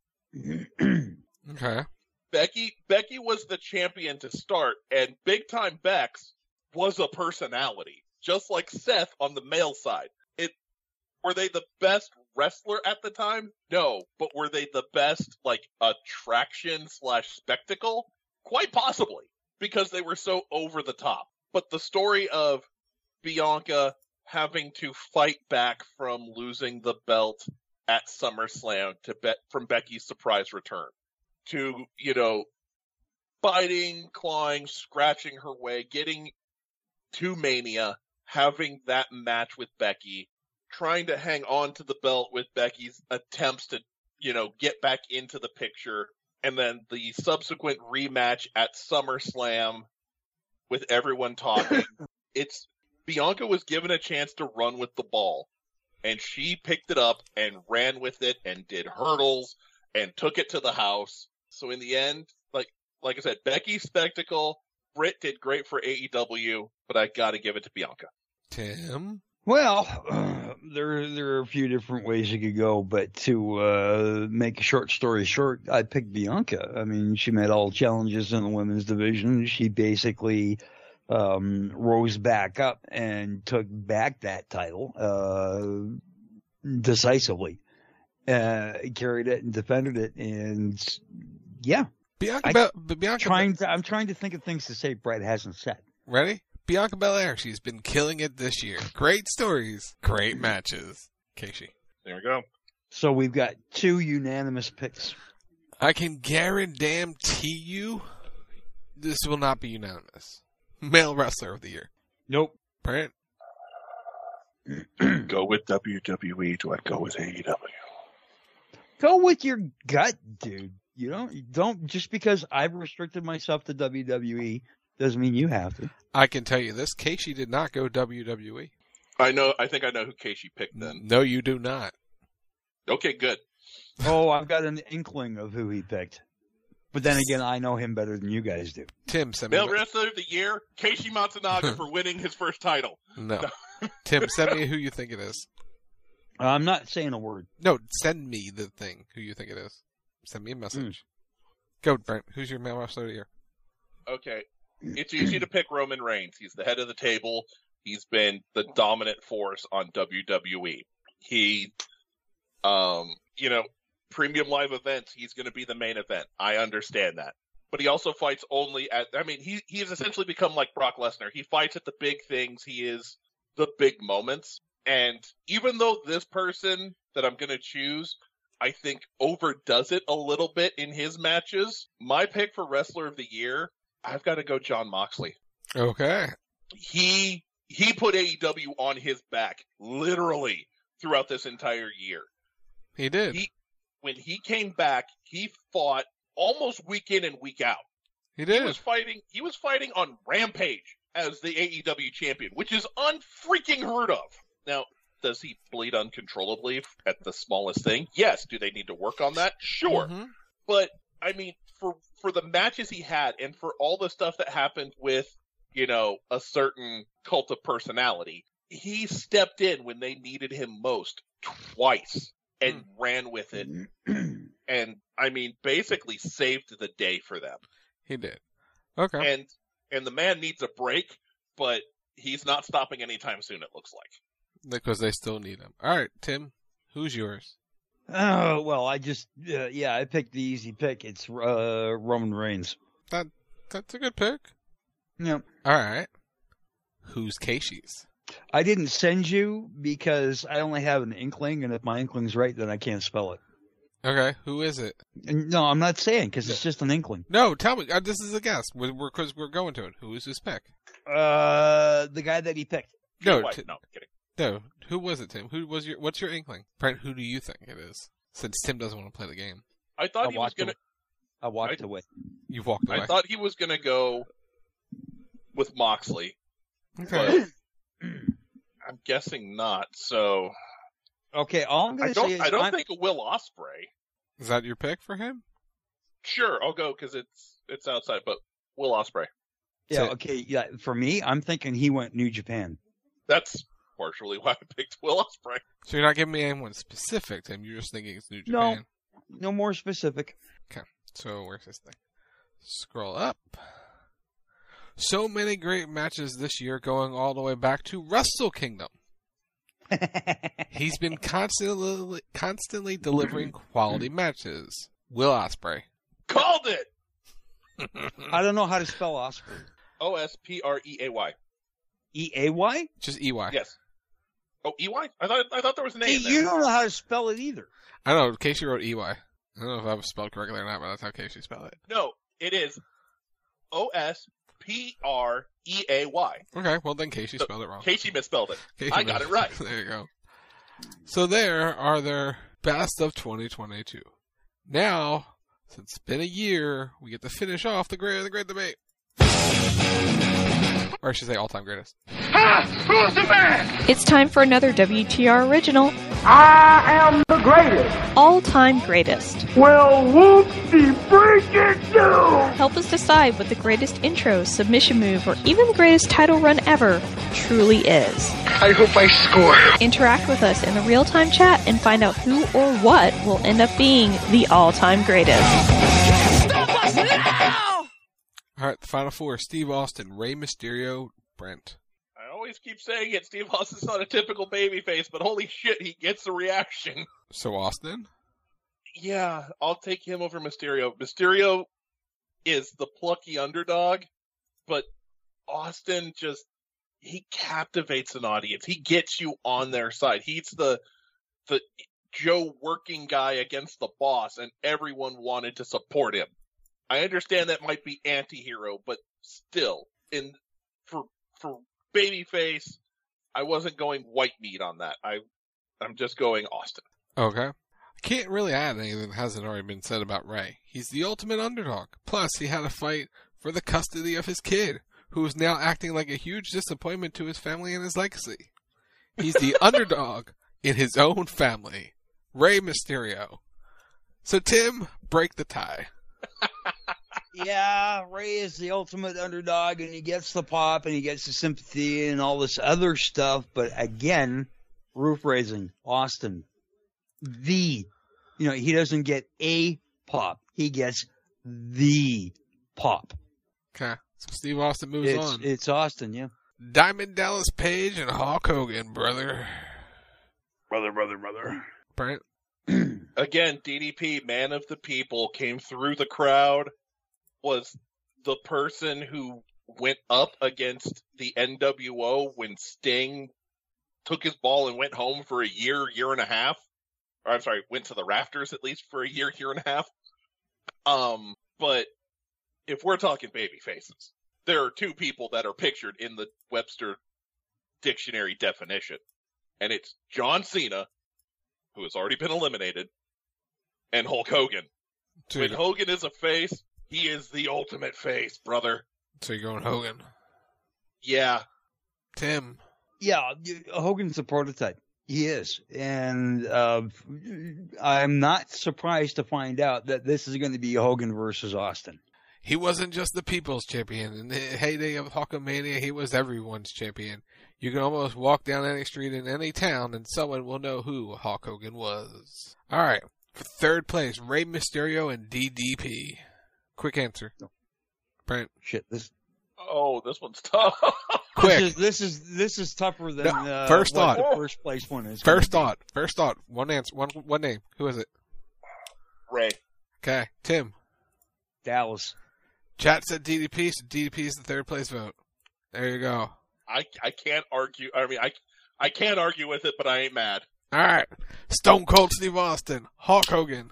Okay. Becky Becky was the champion to start, and Big Time Bex was a personality, just like Seth on the male side. It were they the best wrestler at the time? No. But were they the best, like, attraction slash spectacle? Quite possibly. Because they were so over the top. But the story of Bianca having to fight back from losing the belt at SummerSlam to be- from Becky's surprise return to, you know, fighting, clawing, scratching her way, getting to Mania, having that match with Becky, trying to hang on to the belt with Becky's attempts to, you know, get back into the picture, and then the subsequent rematch at SummerSlam with everyone talking. It's Bianca was given a chance to run with the ball, and she picked it up and ran with it and did hurdles and took it to the house. So in the end, like like I said, Becky's spectacle, Britt did great for A E W, but I got to give it to Bianca. Tim? Well, uh, there there are a few different ways you could go, but to uh, make a short story short, I picked Bianca. I mean, she met all challenges in the women's division. She basically um, rose back up and took back that title uh, decisively. Uh, carried it and defended it, and yeah, Bianca. I, Be- Bianca. Trying to, I'm trying to think of things to say Brett hasn't said. Ready? Bianca Belair. She's been killing it this year. Great stories, great matches. Casey. There we go. So we've got two unanimous picks. I can guarantee you, this will not be unanimous. Male wrestler of the year. Nope. Brent. Go with W W E. Do I go with A E W? Go with your gut, dude. You don't, you don't, just because I've restricted myself to W W E doesn't mean you have to. I can tell you this, Casey did not go W W E. I know, I think I know who Casey picked then. No, you do not. Okay, good. Oh, I've got an inkling of who he picked. But then again, I know him better than you guys do. Tim, send me Male Wrestler of the Year, Casey Matsunaga for winning his first title. No. Tim, send me who you think it is. I'm not saying a word. No, send me the thing, who you think it is. Send me a message. Mm. Go, Brent. Who's your male wrestler of the year? Okay. It's easy to pick Roman Reigns. He's the head of the table. He's been the dominant force on W W E. He, um, you know, premium live events, he's going to be the main event. I understand that. But he also fights only at, I mean, he, he has essentially become like Brock Lesnar. He fights at the big things. He is the big moments. And even though this person that I'm going to choose, I think overdoes it a little bit in his matches, my pick for Wrestler of the Year, I've got to go Jon Moxley. Okay. He he put A E W on his back, literally, throughout this entire year. He did. He, when he came back, he fought almost week in and week out. He did. He was fighting. He was fighting on Rampage as the A E W champion, which is unfreaking heard of. Now, does he bleed uncontrollably at the smallest thing? Yes. Do they need to work on that? Sure. Mm-hmm. But I mean, for for the matches he had, and for all the stuff that happened with, you know, a certain cult of personality, he stepped in when they needed him most twice and mm. ran with it. And I mean, basically saved the day for them. He did. Okay. And and the man needs a break, but he's not stopping anytime soon, it looks like. Because they still need him. All right, Tim, who's yours? Oh, well, I just, uh, yeah, I picked the easy pick. It's uh, Roman Reigns. That That's a good pick. Yep. All right. Who's Casey's? I didn't send you because I only have an inkling, and if my inkling's right, then I can't spell it. Okay, who is it? No, I'm not saying, because it's just an inkling. No, tell me. Uh, this is a guess, because we're, we're, we're going to it. Who is his pick? Uh, the guy that he picked. No, t- no, kidding. No, who was it, Tim? Who was your? What's your inkling? Brent, who do you think it is? Since Tim doesn't want to play the game. I thought I he was going to... I walked I, away. You've walked away. I thought he was going to go with Moxley. Okay. I'm guessing not, so... Okay, all I'm going to say is... I don't I'm... think a Will Ospreay. Is that your pick for him? Sure, I'll go because it's it's outside, but Will Ospreay. Yeah, so, okay, yeah. For me, I'm thinking he went New Japan. That's partially why I picked Will Ospreay. So you're not giving me anyone specific, Tim. You're just thinking it's New Japan. No, no more specific. Okay, so where's this thing? Scroll up. So many great matches this year, going all the way back to Wrestle Kingdom. He's been constantly constantly delivering quality matches. Will Ospreay. Called it! I don't know how to spell Ospreay. O S P R E A Y. E A Y? Just E Y. Yes. Oh, E Y? I thought I thought there was an A Hey, in there. you don't know how to spell it either. I don't know. Casey wrote E Y. I don't know if I was spelled correctly or not, but that's how Casey spelled it. No, it is O S P R E A Y. Okay, well then Casey so, spelled it wrong. Casey misspelled it. Casey I got it right. There you go. So there are their best of twenty twenty-two. Now, since it's been a year, we get to finish off the great, the great debate. Or I should say all-time greatest. Ha! Who's the man? It's time for another W T R original. I am the greatest. All-time greatest. Well, whoop-de-freaking-do! Help us decide what the greatest intro, submission move, or even the greatest title run ever truly is. I hope I score. Interact with us in the real-time chat and find out who or what will end up being the all-time greatest. Stop us now! Alright, the final four. Steve Austin, Rey Mysterio, Brent. I always keep saying it. Steve Austin's not a typical babyface, but holy shit, he gets the reaction. So Austin? Yeah, I'll take him over Mysterio. Mysterio is the plucky underdog, but Austin just, he captivates an audience. He gets you on their side. He's the, the Joe working guy against the boss, and everyone wanted to support him. I understand that might be anti-hero, but still, in for for babyface, I wasn't going white meat on that. I I'm just going Austin. Okay. I can't really add anything that hasn't already been said about Rey. He's the ultimate underdog. Plus, he had to fight for the custody of his kid, who is now acting like a huge disappointment to his family and his legacy. He's the underdog in his own family. Rey Mysterio. So, Tim, break the tie. Yeah, Rey is the ultimate underdog, and he gets the pop, and he gets the sympathy, and all this other stuff. But again, roof raising, Austin, the, you know, he doesn't get a pop, he gets the pop. Okay, so Steve Austin moves it's, on. It's Austin, yeah. Diamond Dallas Page and Hulk Hogan, brother. Brother, brother, brother. Brent. Again, D D P, man of the people, came through the crowd, was the person who went up against the N W O when Sting took his ball and went home for a year, year and a half. Or I'm sorry, went to the rafters at least for a year, year and a half. Um, but if we're talking baby faces, there are two people that are pictured in the Webster Dictionary definition. And it's John Cena, who has already been eliminated, and Hulk Hogan. Dude. When Hogan is a face, he is the ultimate face, brother. So you're going Hogan? Yeah. Tim? Yeah, Hogan's a prototype. He is. And uh, I'm not surprised to find out that this is going to be Hogan versus Austin. He wasn't just the people's champion. In the heyday of Hulkamania, he was everyone's champion. You can almost walk down any street in any town and someone will know who Hulk Hogan was. All right. For third place, Rey Mysterio and D D P. Quick answer. No. Brent. Shit, this. Oh, this one's tough. Quick. This is this is, this is tougher than no, uh, first what thought. the first place one is. First thought. First thought. One answer. One one name. Who is it? Ray. Okay. Tim. Dallas. Chat said D D P, so D D P is the third place vote. There you go. I, I can't argue. I mean, I, I can't argue with it, but I ain't mad. All right. Stone Cold Steve Austin. Hulk Hogan.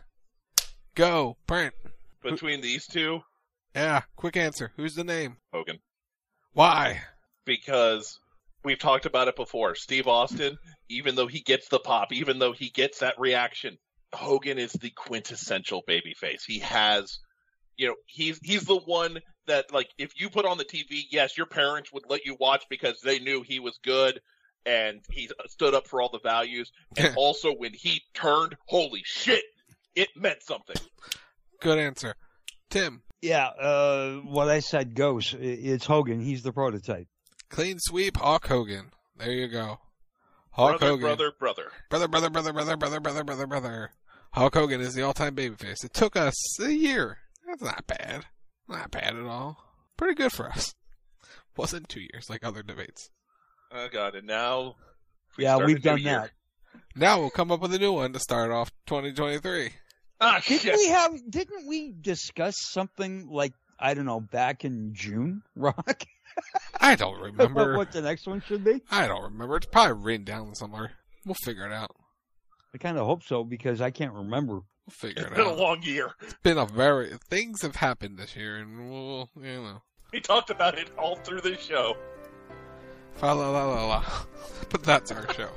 Go. Brent. Between these two? Yeah. Quick answer. Who's the name? Hogan. Why? Because we've talked about it before. Steve Austin, even though he gets the pop, even though he gets that reaction, Hogan is the quintessential babyface. He has, you know, he's he's the one that, like, if you put on the T V, yes, your parents would let you watch because they knew he was good and he stood up for all the values. And also when he turned, holy shit, it meant something. Good answer. Tim. Yeah, uh, what I said goes. It's Hogan. He's the prototype. Clean sweep, Hulk Hogan. There you go. Hulk brother, Hogan. Brother, brother, brother. Brother, brother, brother, brother, brother, brother, brother. Hulk Hogan is the all-time babyface. It took us a year. That's not bad. Not bad at all. Pretty good for us. Wasn't two years like other debates. Oh, God. And now We yeah, start we've a new done year. that. Now we'll come up with a new one to start off twenty twenty-three. Ah, Didn't shit. we have? Didn't we discuss something like I don't know back in June, Rock? I don't remember. what, what the next one should be? I don't remember. It's probably written down somewhere. We'll figure it out. I kind of hope so because I can't remember. We'll figure It's it been a out. long year. It's been a very things have happened this year, and we'll you know. We talked about it all through this show. Fa la la la la. But that's our show.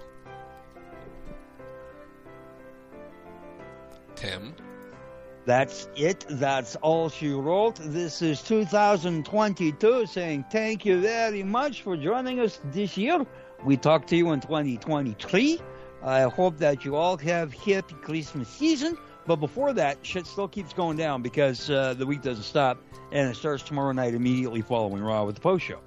Tim. That's it. That's all she wrote. This is two thousand twenty-two saying thank you very much for joining us this year. We talk to you in twenty twenty-three. I hope that you all have happy Christmas season. But before that, shit still keeps going down because uh, the week doesn't stop. And it starts tomorrow night immediately following Raw with the post show.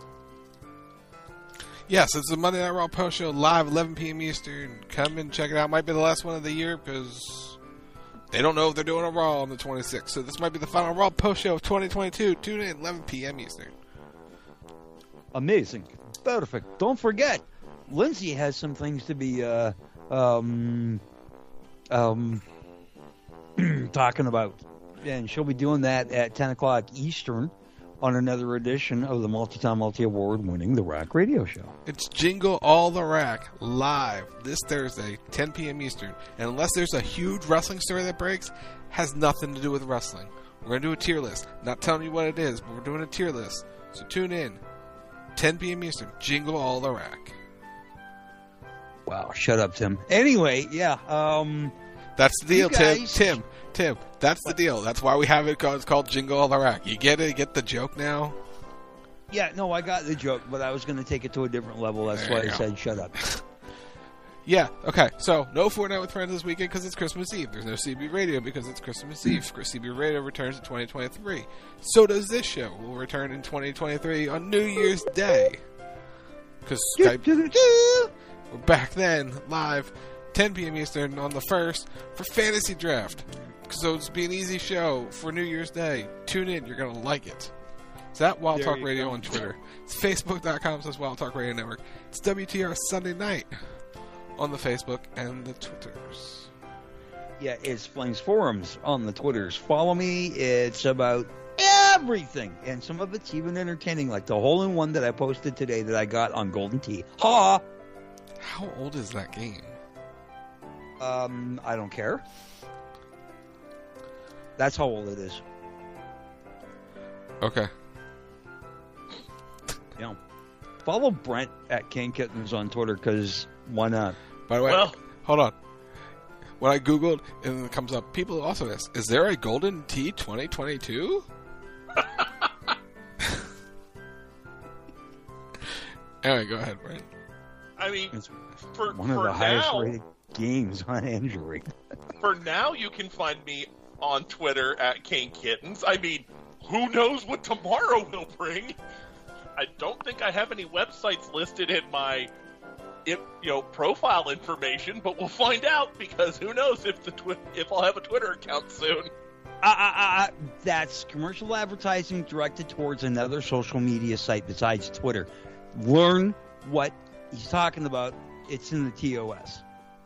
Yes, it's the Monday Night Raw post show live, eleven p.m. Eastern. Come and check it out. Might be the last one of the year because they don't know if they're doing a Raw on the twenty-sixth. So this might be the final Raw post show of twenty twenty-two. Tune in, eleven p.m. Eastern. Amazing. Perfect. Don't forget, Lindsay has some things to be uh, um, um, talking about. And she'll be doing that at ten o'clock Eastern on another edition of the multi-time, multi-award winning The Rack Radio Show. It's Jingle All the Rack live this Thursday, ten p.m. Eastern. And unless there's a huge wrestling story that breaks, has nothing to do with wrestling. We're going to do a tier list. Not telling you what it is, but we're doing a tier list. So tune in, ten p.m. Eastern, Jingle All the Rack. Wow, shut up, Tim. Anyway, yeah. Um, That's the deal, Tim. guys- Tim, Tim, that's the deal. That's why we have it called, it's called Jingle All the Rack. You get it? Get the joke now? yeah, no, I got the joke, but I was going to take it to a different level. That's There why you I go. said shut up. Yeah, okay. So, no Fortnite with Friends this weekend because it's Christmas Eve. There's no C B Radio because it's Christmas Eve. C B Radio returns in twenty twenty-three. So does this show. We'll return in twenty twenty-three on New Year's Day. Because Skype... We're back then, live, ten p.m. Eastern on the first for Fantasy Draft. So it's be an easy show for New Year's Day. Tune in. You're going to like it. It's at Wild There Talk you Radio go. on Twitter. It's facebook.com slash Wild Talk Radio Network. It's W T R Sunday Night on the Facebook and the Twitters. Yeah, it's Flames Forums on the Twitters. Follow me. It's about everything. And some of it's even entertaining, like the hole-in-one that I posted today that I got on Golden Tee. Ha! How old is that game? Um, I don't care. That's how old it is. Okay. Yeah. Follow Brent at King Kittens on Twitter, because why not? By the way, Well- hold on. When I Googled, and it comes up, people also ask, is there a Golden Tee twenty twenty-two? Anyway, go ahead, Brent. I mean, It's for, one of for the highest now, rated games on Android. for now, you can find me on Twitter at King Kittens. I mean, who knows what tomorrow will bring? I don't think I have any websites listed in my, if, you know, profile information, but we'll find out because who knows if the twi- if I'll have a Twitter account soon. Uh, uh, uh, that's commercial advertising directed towards another social media site besides Twitter. Learn what he's talking about. It's in the T O S.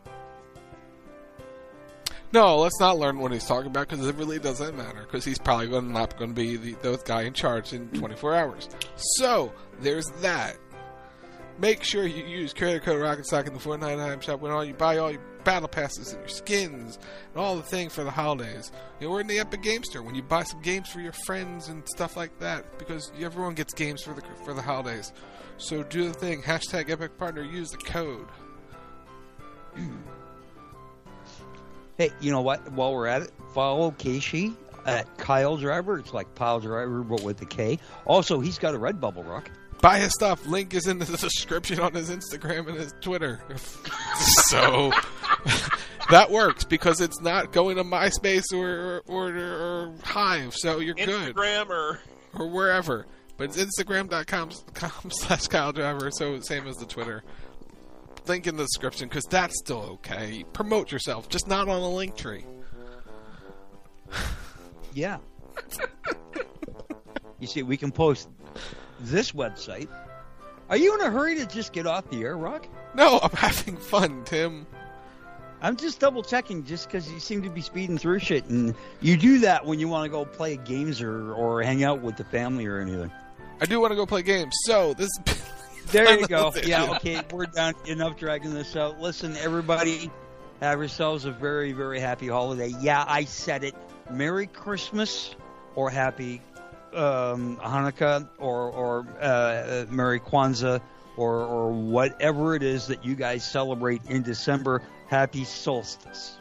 No, let's not learn what he's talking about because it really doesn't matter because he's probably going not going to be the, the guy in charge in twenty-four hours. So, there's that. Make sure you use credit code RocketSock in the Fortnite item shop when all you buy all your battle passes and your skins and all the things for the holidays. You know, we're in the Epic Game Store when you buy some games for your friends and stuff like that because everyone gets games for the for the holidays. So do the thing. Hashtag Epic Partner. Use the code. Hey, you know what? While we're at it, follow Keishi at Kyle Driver. It's like Pile Driver, but with a K. Also, he's got a Redbubble, Rock. Buy his stuff. Link is in the description on his Instagram and his Twitter. So that works because it's not going to MySpace or or, or, or Hive. So you're good. Instagram or or wherever. But it's Instagram.com slash Kyle Driver. So same as the Twitter. Link in the description because that's still okay. Promote yourself, just not on a link tree. Yeah. You see, we can post this website. Are you in a hurry to just get off the air, Rock? No, I'm having fun, Tim. I'm just double checking just because you seem to be speeding through shit, and you do that when you want to go play games or, or hang out with the family or anything. I do want to go play games, so this There you go. Yeah, okay, we're done. Enough dragging this out. Listen, everybody, have yourselves a very, very happy holiday. Yeah, I said it. Merry Christmas or Happy um, Hanukkah or, or uh, Merry Kwanzaa or, or whatever it is that you guys celebrate in December. Happy solstice.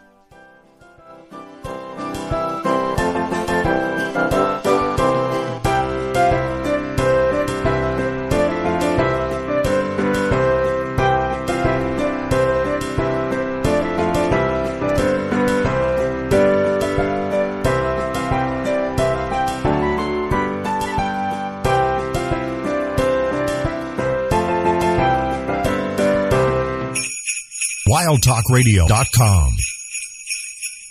wild talk radio dot com